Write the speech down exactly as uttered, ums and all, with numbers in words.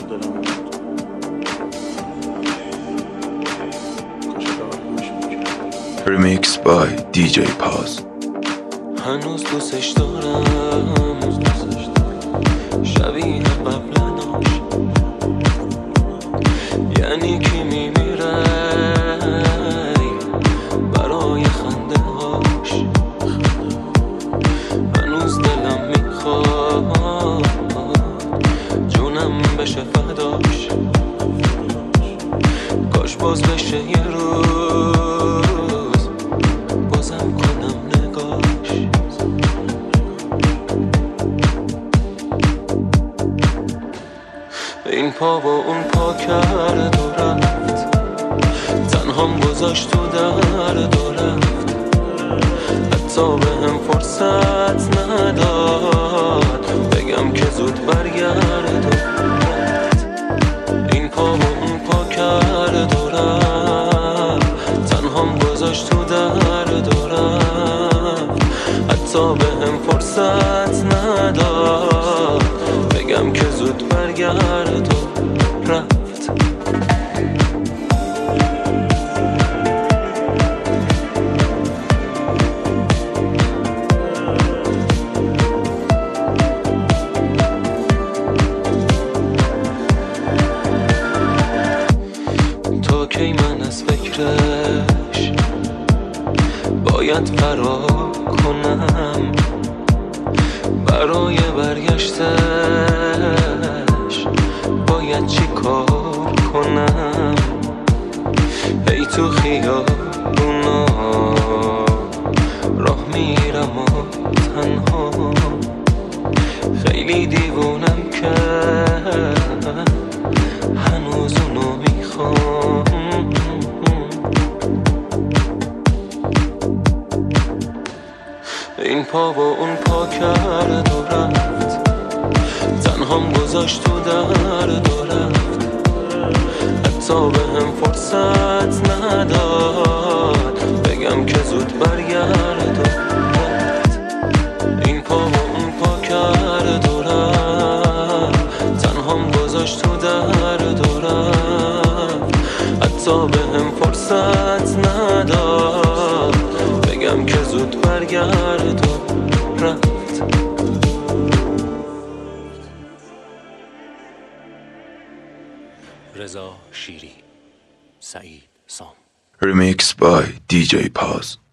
دلم بود. Remix by دی جی پاز. هنوز دوستش دارم، شبیه قبلناش، یعنی کی میمیره برای خنده هاش. هنوز دلم میخواد جونم بشه فداش، کاش باز بشه یه روز بازم کنم نگاش. این پا با اون پا کرد و رفت، تنهام گذاشت تو درد و رفت، حتی به هم فرصت نداد بگم که زود برگرد و رفت. این پا با اون پا کرد و رفت، تنهام گذاشت تو درد و رفت، حتی به هم فرصت نداد بگم که زود برگرد و رفت. تا کی من از فکرش باید فرار کنم، برای برگشتش باید چی کار کنم؟ ای تو خیابونا راه میرم و تنها، خیلی دیوونم که هنوز اونو میخوام. این پا با اون پا کرد و رفت، تنهام گذاشت تو درد و رفت، حتی به هم فرصت نداد بگم که زود برگرد و رفت. این پا با اون پا کرد و رفت، تنهام گذاشت تو درد و رفت، حتی به هم فرصت نداد بگم که زود برگرد و رفت. رضا شیری، سعید سام. Remix by دی جی پاز.